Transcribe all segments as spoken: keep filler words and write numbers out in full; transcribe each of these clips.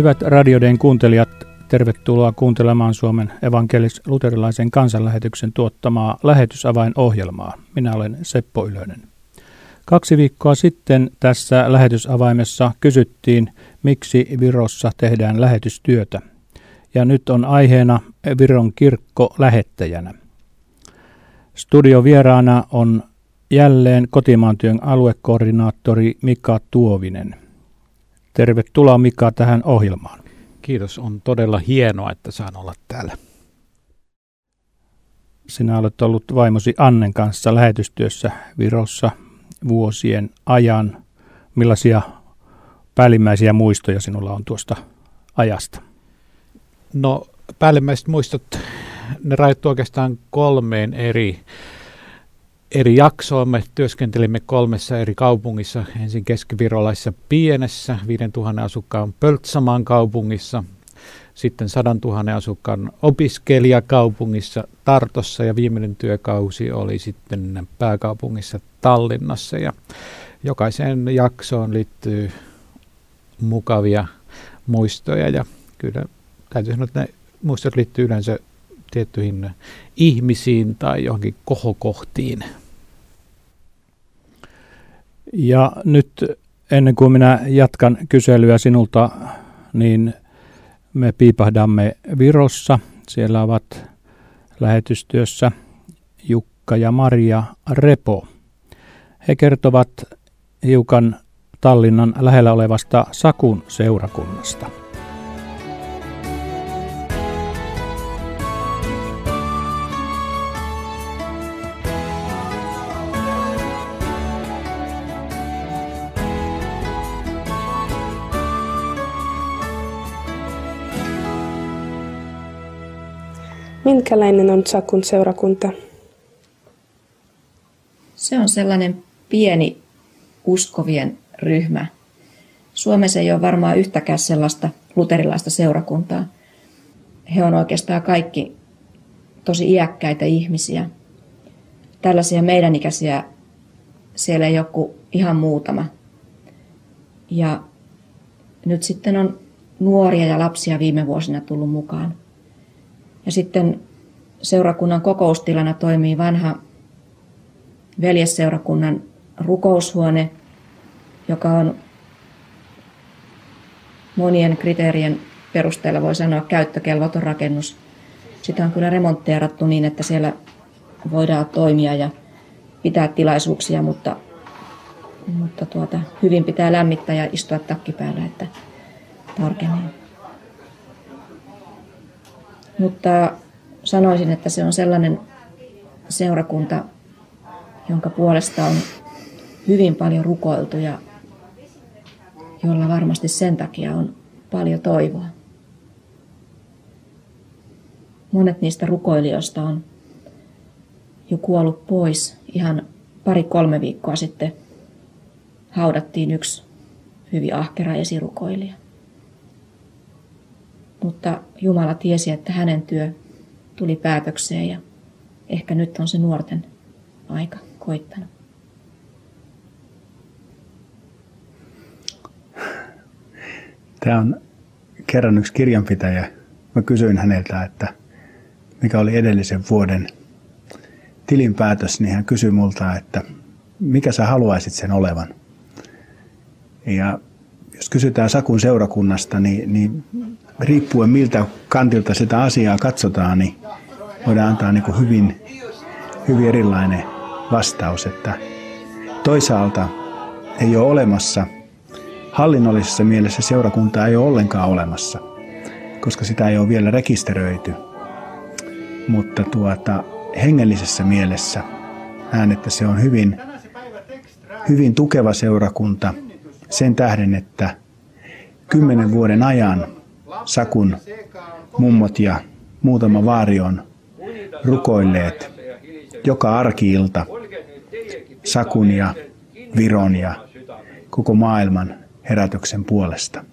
Hyvät Radioden kuuntelijat, tervetuloa kuuntelemaan Suomen evankelis-luterilaisen kansanlähetyksen tuottamaa lähetysavainohjelmaa. Minä olen Seppo Ylönen. Kaksi viikkoa sitten tässä lähetysavaimessa kysyttiin, miksi Virossa tehdään lähetystyötä. Ja nyt on aiheena Viron kirkko lähettäjänä. Studiovieraana on jälleen kotimaantyön aluekoordinaattori Mika Tuovinen. Tervetuloa Mika tähän ohjelmaan. Kiitos, on todella hienoa, että saan olla täällä. Sinä olet ollut vaimosi Annen kanssa lähetystyössä Virossa vuosien ajan. Millaisia päällimmäisiä muistoja sinulla on tuosta ajasta? No päällimmäiset muistot, ne rajoittuu oikeastaan kolmeen eri, eri jaksoon. Me työskentelimme kolmessa eri kaupungissa. Ensin keskivirolaisessa pienessä viidentuhannen asukkaan Pöltsamaan kaupungissa. Sitten sadantuhannen asukkaan opiskelijakaupungissa Tartossa ja viimeinen työkausi oli sitten pääkaupungissa Tallinnassa. Ja jokaiseen jaksoon liittyy mukavia muistoja ja kyllä täytyy sanoa, että ne muistot liittyy yleensä tiettyihin ihmisiin tai johonkin kohokohtiin. Ja nyt ennen kuin minä jatkan kyselyä sinulta, niin me piipahdamme Virossa. Siellä ovat lähetystyössä Jukka ja Maria Repo. He kertovat hiukan Tallinnan lähellä olevasta Sakun seurakunnasta. Minkälainen on Sakun seurakunta? Se on sellainen pieni uskovien ryhmä. Suomessa ei ole varmaan yhtäkään sellaista luterilaista seurakuntaa. He on oikeastaan kaikki tosi iäkkäitä ihmisiä. Tällaisia meidän ikäisiä siellä ei ole kuin ihan muutama. Ja nyt sitten on nuoria ja lapsia viime vuosina tullut mukaan. Ja sitten seurakunnan kokoustilana toimii vanha veljesseurakunnan rukoushuone, joka on monien kriteerien perusteella voi sanoa käyttökelvoton rakennus. Sitä on kyllä remontteerattu niin, että siellä voidaan toimia ja pitää tilaisuuksia, mutta, mutta tuota, hyvin pitää lämmittää ja istua takki päällä, että tarkemmin. Mutta sanoisin, että se on sellainen seurakunta, jonka puolesta on hyvin paljon rukoiltu ja jolla varmasti sen takia on paljon toivoa. Monet niistä rukoilijoista on jo kuollut pois. Ihan pari-kolme viikkoa sitten haudattiin yksi hyvin ahkera esirukoilija. Mutta Jumala tiesi, että hänen työ tuli päätökseen ja ehkä nyt on se nuorten aika koittanut. Tämä on kerran yksi kirjanpitäjä. Mä kysyin häneltä, että mikä oli edellisen vuoden tilinpäätös, niin hän kysyi multa, että mikä sä haluaisit sen olevan. Ja jos kysytään Sakun seurakunnasta, niin, niin riippuen miltä kantilta sitä asiaa katsotaan, niin voidaan antaa niin kuin hyvin, hyvin erilainen vastaus. Että toisaalta ei ole olemassa, hallinnollisessa mielessä seurakuntaa ei ole ollenkaan olemassa, koska sitä ei ole vielä rekisteröity. Mutta tuota, hengellisessä mielessä näen, että se on hyvin, hyvin tukeva seurakunta sen tähden, että kymmenen vuoden ajan Sakun mummot ja muutama vaari on rukoilleet joka arki-ilta Sakun ja Viron ja koko maailman herätyksen puolesta.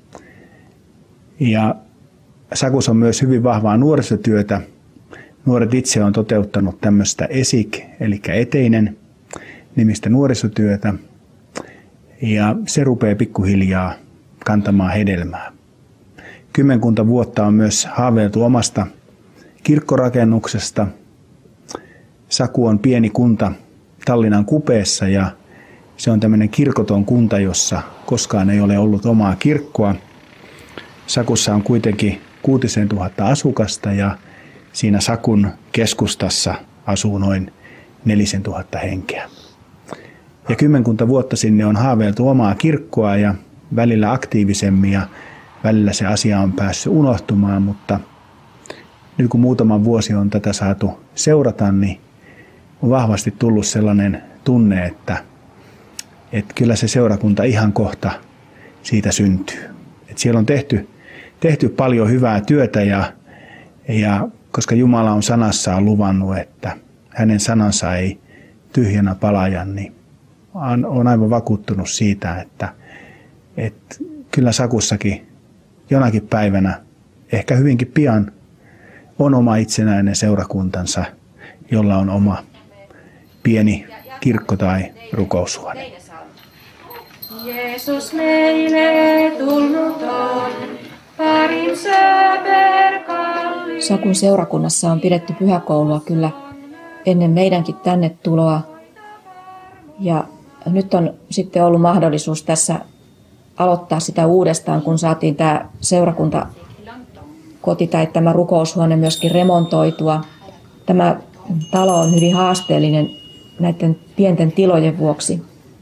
Ja Sakussa on myös hyvin vahvaa nuorisotyötä. Nuoret itse on toteuttanut tämmöistä E S I K, eli eteinen nimistä nuorisotyötä. Ja se rupeaa pikkuhiljaa kantamaan hedelmää. Kymmenkunta vuotta on myös haaveiltu omasta kirkkorakennuksesta. Saku on pieni kunta Tallinnan kupeessa ja se on tämmöinen kirkoton kunta, jossa koskaan ei ole ollut omaa kirkkoa. Sakussa on kuitenkin kuutisentuhatta asukasta ja siinä Sakun keskustassa asuu noin nelisentuhatta henkeä. Ja kymmenkunta vuotta sinne on haaveiltu omaa kirkkoa ja välillä aktiivisemmin ja välillä se asia on päässyt unohtumaan, mutta nyt kun muutama vuosi on tätä saatu seurata, niin on vahvasti tullut sellainen tunne, että, että kyllä se seurakunta ihan kohta siitä syntyy. Että siellä on tehty, tehty paljon hyvää työtä ja, ja koska Jumala on sanassaan luvannut, että hänen sanansa ei tyhjänä palaja, niin olen aivan vakuuttunut siitä, että, että kyllä Sakussakin jonakin päivänä, ehkä hyvinkin pian, on oma itsenäinen seurakuntansa, jolla on oma pieni kirkko tai rukoushuone. Jeesus meille tullut on, parin söperkalli. Sakun seurakunnassa on pidetty pyhäkoulua kyllä ennen meidänkin tänne tuloa. Ja nyt on sitten ollut mahdollisuus tässä aloittaa sitä uudestaan, kun saatiin tämä seurakunta koti tai tämä rukoushuone myöskin remontoitua. Tämä talo on hyvin haasteellinen näiden pienten tilojen vuoksi.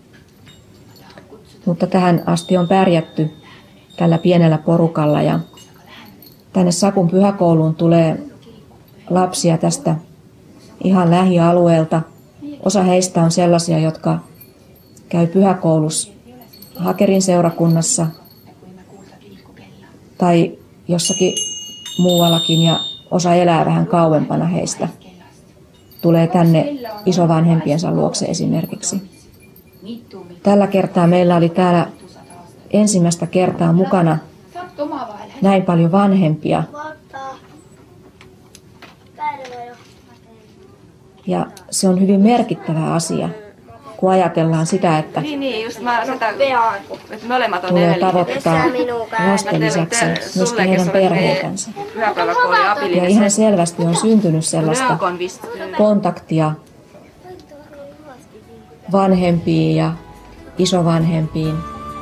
Mutta tähän asti on pärjätty tällä pienellä porukalla ja tänne Sakun pyhäkouluun tulee lapsia tästä ihan lähialueelta. Osa heistä on sellaisia, jotka käy pyhäkoulussa Hakerin seurakunnassa tai jossakin muuallakin ja osa elää vähän kauempana heistä. Tulee tänne isovanhempiensa luokse esimerkiksi. Tällä kertaa meillä oli täällä ensimmäistä kertaa mukana näin paljon vanhempia. Ja se on hyvin merkittävä asia, kun ajatellaan sitä, että Niin, niin, just mä sitä, että molemmat on tulee edellinen. tavoittaa lasten lisäksi myöskin heidän perheetänsä. Ja ihan selvästi on syntynyt sellaista kontaktia vanhempiin ja isovanhempiin.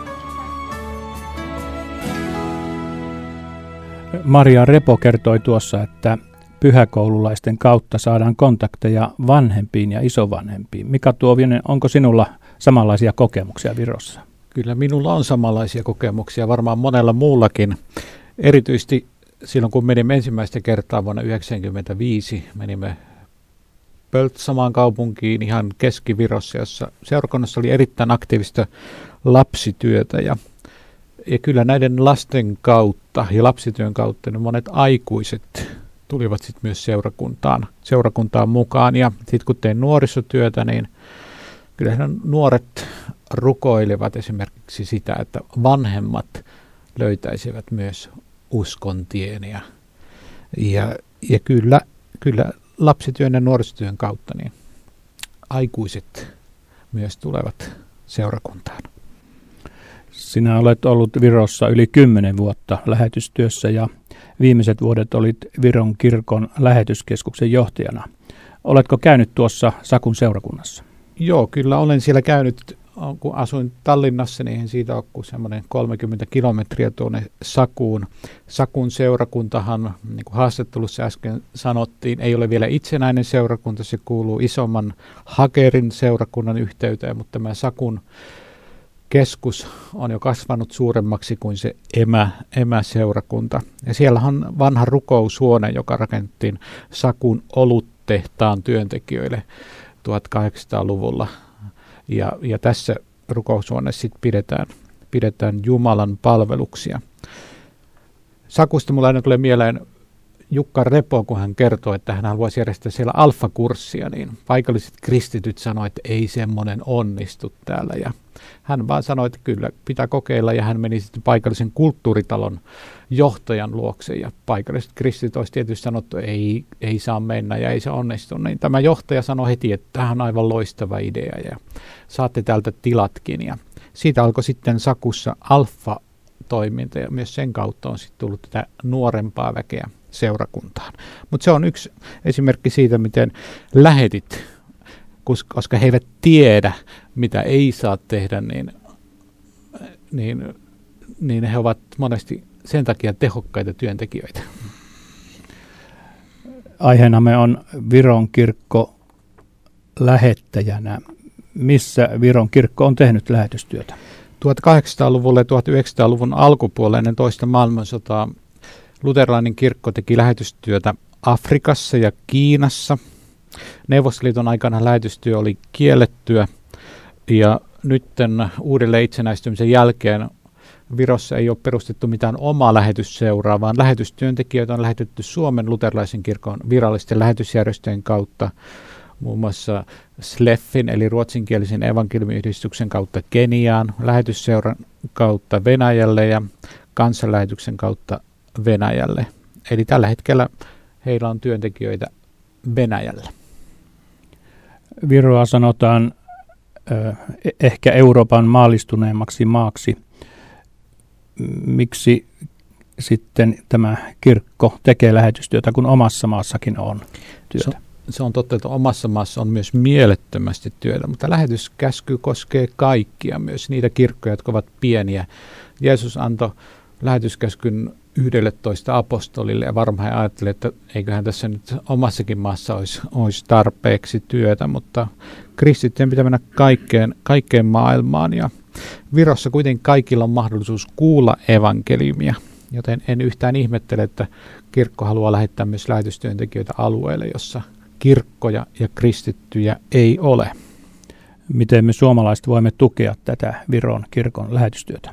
Maria Repo kertoi tuossa, että pyhäkoululaisten kautta saadaan kontakteja vanhempiin ja isovanhempiin. Mika Tuovinen, onko sinulla samanlaisia kokemuksia Virossa? Kyllä minulla on samanlaisia kokemuksia, varmaan monella muullakin. Erityisesti silloin, kun menimme ensimmäistä kertaa vuonna yhdeksänkymmentäviisi, menimme Pöltsamaan kaupunkiin ihan Keski-Virossa, jossa seurakunnassa oli erittäin aktiivista lapsityötä. Ja, ja kyllä näiden lasten kautta ja lapsityön kautta niin monet aikuiset tulivat sitten myös seurakuntaan, seurakuntaan mukaan. Ja sitten kun tein nuorisotyötä, niin kyllähän nuoret rukoilevat esimerkiksi sitä, että vanhemmat löytäisivät myös uskontien. Ja, ja, ja kyllä, kyllä lapsityön ja nuorisotyön kautta niin aikuiset myös tulevat seurakuntaan. Sinä olet ollut Virossa yli kymmenen vuotta lähetystyössä ja viimeiset vuodet olit Viron kirkon lähetyskeskuksen johtajana. Oletko käynyt tuossa Sakun seurakunnassa? Joo, kyllä olen siellä käynyt. Kun asuin Tallinnassa, niin siitä on semmoinen kolmekymmentä kilometriä tuonne Sakuun. Sakun seurakuntahan, niin kuin haastattelussa äsken sanottiin, ei ole vielä itsenäinen seurakunta. Se kuuluu isomman Hakerin seurakunnan yhteyteen, mutta tämä Sakun keskus on jo kasvanut suuremmaksi kuin se emä, emäseurakunta. Ja siellä on vanha rukoushuone, joka rakennettiin Sakun oluttehtaan työntekijöille tuhatkahdeksansataaluvulla. Ja, ja tässä rukoushuoneessa sit pidetään, pidetään Jumalan palveluksia. Sakusta mulla aina tulee mieleen Jukka Repo, kun hän kertoo, että hän haluaisi järjestää siellä alfakurssia, niin paikalliset kristityt sanoivat, että ei semmoinen onnistu täällä. Ja hän vaan sanoi, että kyllä pitää kokeilla, ja hän meni sitten paikallisen kulttuuritalon johtajan luokse, ja paikalliset kristityt olisi tietysti sanottu, että ei, ei saa mennä ja ei se onnistu. Niin tämä johtaja sanoi heti, että tämä on aivan loistava idea, ja saatte täältä tilatkin. Ja siitä alkoi sitten Sakussa alfa toiminta ja myös sen kautta on sitten tullut tätä nuorempaa väkeä seurakuntaan. Mutta se on yksi esimerkki siitä, miten lähetit, koska he eivät tiedä, mitä ei saa tehdä, niin, niin, niin he ovat monesti sen takia tehokkaita työntekijöitä. Aiheenamme on Viron kirkko lähettäjänä. Missä Viron kirkko on tehnyt lähetystyötä? tuhatkahdeksansataaluvulla ja tuhatyhdeksänsataaluvun alkupuolella ennen toista maailmansotaa luterilainen kirkko teki lähetystyötä Afrikassa ja Kiinassa. Neuvostoliiton aikana lähetystyö oli kiellettyä ja nyt uudelleen itsenäistymisen jälkeen Virossa ei ole perustettu mitään omaa lähetysseuraa, vaan lähetystyöntekijöitä on lähetetty Suomen luterilaisen kirkon virallisten lähetysjärjestöjen kautta, muun muassa S L E Fin eli ruotsinkielisen evankeliumiyhdistyksen kautta Keniaan, lähetysseuran kautta Venäjälle ja kansanlähetyksen kautta Venäjälle. Eli tällä hetkellä heillä on työntekijöitä Venäjällä. Viroa sanotaan eh, ehkä Euroopan maallistuneemmaksi maaksi. Miksi sitten tämä kirkko tekee lähetystyötä, kun omassa maassakin on työtä? Se, se on totta, että omassa maassa on myös mielettömästi työtä, mutta lähetyskäsky koskee kaikkia, myös niitä kirkkoja, jotka ovat pieniä. Jeesus antoi lähetyskäskyn yhdelletoista apostolille ja varmaan he ajattelivat, että eiköhän tässä nyt omassakin maassa olisi, olisi tarpeeksi työtä, mutta kristittyjen pitää mennä kaikkeen, kaikkeen maailmaan ja Virossa kuitenkin kaikilla on mahdollisuus kuulla evankeliumia, joten en yhtään ihmettele, että kirkko haluaa lähettää myös lähetystyöntekijöitä alueelle, jossa kirkkoja ja kristittyjä ei ole. Miten me suomalaiset voimme tukea tätä Viron kirkon lähetystyötä?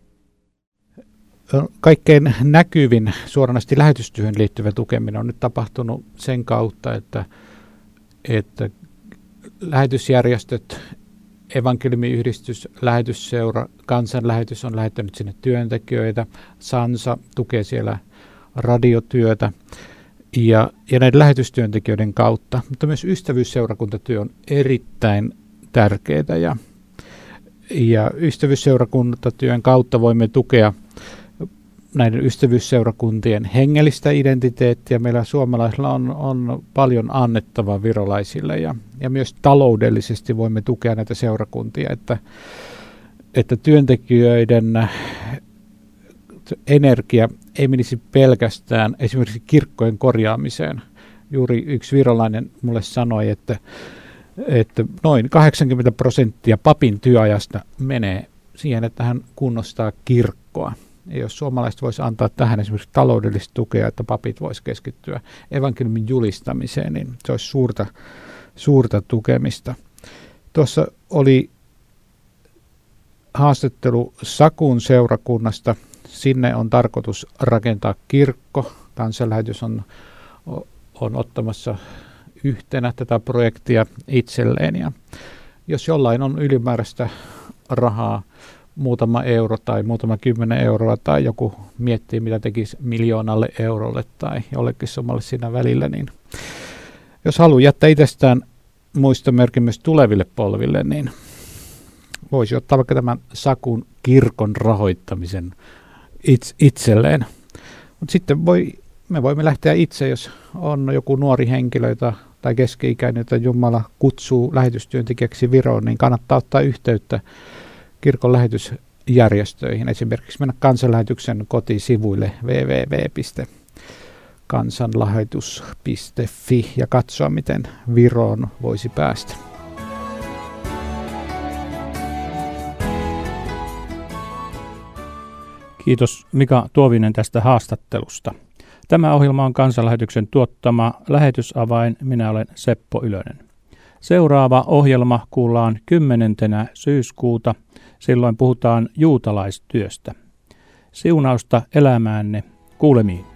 Kaikkein näkyvin suoranaisesti lähetystyöhön liittyvä tukeminen on nyt tapahtunut sen kautta, että, että lähetysjärjestöt, evankeliumiyhdistys, lähetysseura, kansanlähetys on lähettänyt sinne työntekijöitä, Sansa tukee siellä radiotyötä ja, ja näiden lähetystyöntekijöiden kautta, mutta myös ystävyysseurakuntatyö on erittäin tärkeää ja, ja ystävyysseurakuntatyön kautta voimme tukea näiden ystävyysseurakuntien hengellistä identiteettiä. Meillä suomalaisilla on, on paljon annettavaa virolaisille ja, ja myös taloudellisesti voimme tukea näitä seurakuntia, että, että työntekijöiden energia ei menisi pelkästään esimerkiksi kirkkojen korjaamiseen. Juuri yksi virolainen mulle sanoi, että, että noin kahdeksankymmentä prosenttia papin työajasta menee siihen, että hän kunnostaa kirkkoa. Ja jos suomalaiset voisi antaa tähän esimerkiksi taloudellista tukea, että papit voisi keskittyä evankeliumin julistamiseen, niin se olisi suurta, suurta tukemista. Tuossa oli haastattelu Sakun seurakunnasta. Sinne on tarkoitus rakentaa kirkko. Kansanlähetys on, on ottamassa yhtenä tätä projektia itselleen. Ja jos jollain on ylimääräistä rahaa, muutama euro tai muutama kymmenen euroa tai joku miettii, mitä tekisi miljoonalle eurolle tai jollekin sommalle siinä välillä, niin jos haluaa jättää itsestään muistomerkin myös tuleville polville, niin voisi ottaa vaikka tämän Sakun kirkon rahoittamisen itselleen. Mutta sitten voi, me voimme lähteä itse, jos on joku nuori henkilö tai keski-ikäinen, jota Jumala kutsuu lähetystyöntekijäksi Viroon, niin kannattaa ottaa yhteyttä kirkon lähetysjärjestöihin, esimerkiksi mennä kansanlähetyksen kotisivuille double-u double-u double-u piste kansanlähetys piste fi ja katsoa, miten Viroon voisi päästä. Kiitos Mika Tuovinen tästä haastattelusta. Tämä ohjelma on Kansanlähetyksen tuottama Lähetysavain. Minä olen Seppo Ylönen. Seuraava ohjelma kuullaan kymmenentenä syyskuuta. Silloin puhutaan juutalaistyöstä. Siunausta elämäänne. Kuulemiin.